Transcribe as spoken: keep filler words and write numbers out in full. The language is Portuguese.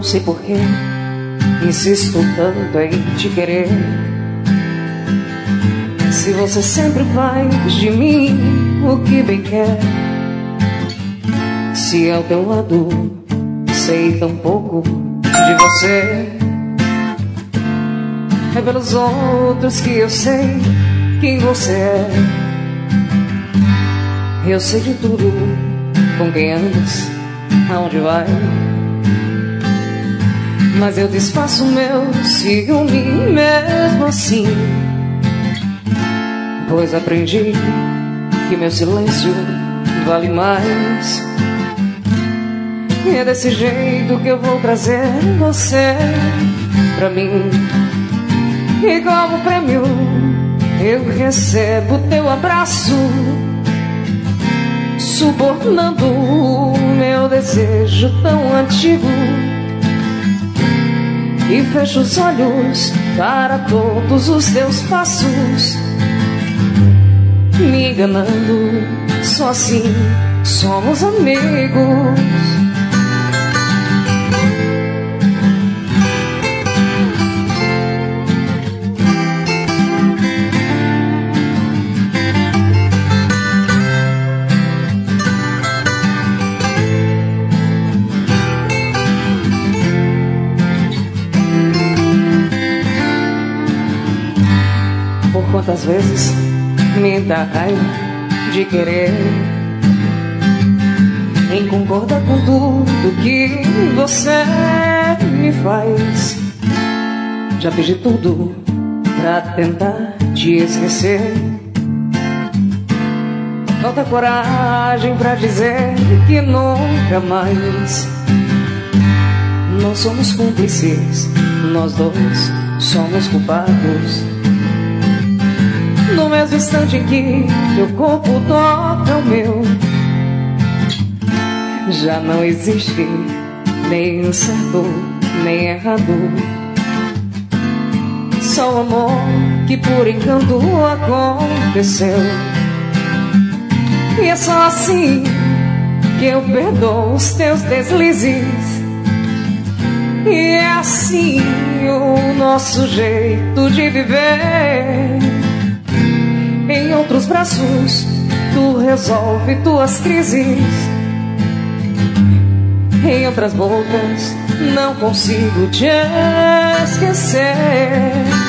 Não sei porquê insisto tanto em te querer. Se você sempre faz de mim o que bem quer, se ao teu lado sei tão pouco de você, é pelos outros que eu sei quem você é. Eu sei de tudo, com quem andas, aonde vai, mas eu desfaço meu ciúme mesmo assim, pois aprendi que meu silêncio vale mais. E é desse jeito que eu vou trazer você pra mim. E como prêmio eu recebo teu abraço, subornando o meu desejo tão antigo. E fecho os olhos para todos os teus passos, me enganando, só assim somos amigos. Quantas vezes me dá raiva de querer em concordar com tudo que você me faz. Já fiz de tudo pra tentar te esquecer. Falta coragem pra dizer que nunca mais. Não somos cúmplices, nós dois somos culpados. No mesmo instante em que teu corpo toca o meu, já não existe nem certo nem errado, só o amor que por encanto aconteceu. E é só assim que eu perdoo os teus deslizes, e é assim o nosso jeito de viver. Em outros braços tu resolve tuas crises, em outras bocas não consigo te esquecer.